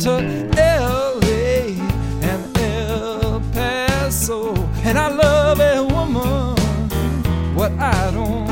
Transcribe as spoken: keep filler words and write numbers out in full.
to L A and El Paso, and I love a woman what I don't